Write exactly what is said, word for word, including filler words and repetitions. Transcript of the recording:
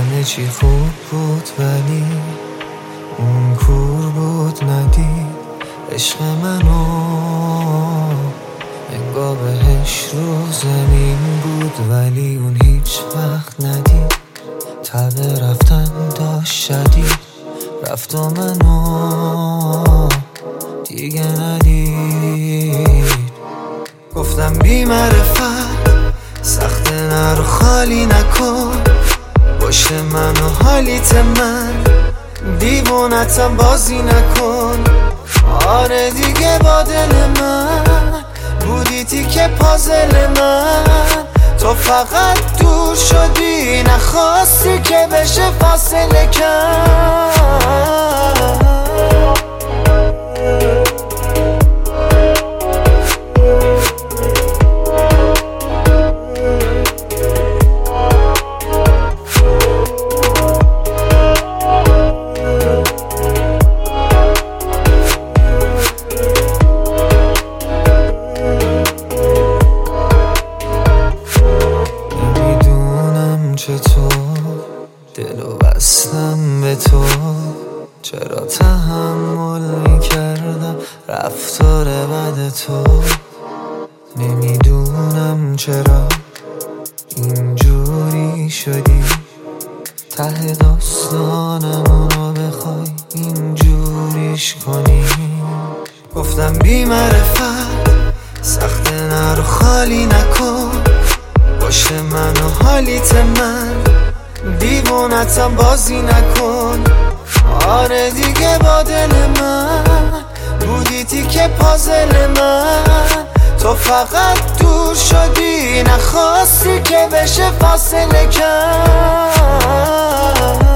همه چی خوب بود ولی اون کور بود ندید عشق منو، انگار بهش رو زمین بود ولی اون هیچ وقت ندید تب رفتن داشت شدید، رفت و منو دیگه ندید. گفتم بی معرفت سخت نرو خالی نکن، پشت من و حالیت من دیوونتم بازی نکن. آره دیگه با دل من بودی تیکه پازل من، تو فقط دور شدی نخواستی که بشه فاصله کم. چطور دلو بستم به تو، چرا تحمل میکردم رفتار بد تو. نمیدونم چرا اینجوری شدی، ته داستانمونو بخوای اینجوریش کنی. گفتم بی معرفت سخت نرو خالی نکن، پشت من و حالیت من دیوونتم بازی نکن. آره دیگه با دل من بودی تیکه پازل من، تو فقط دور شدی نخواستی که بشه فاصله کم.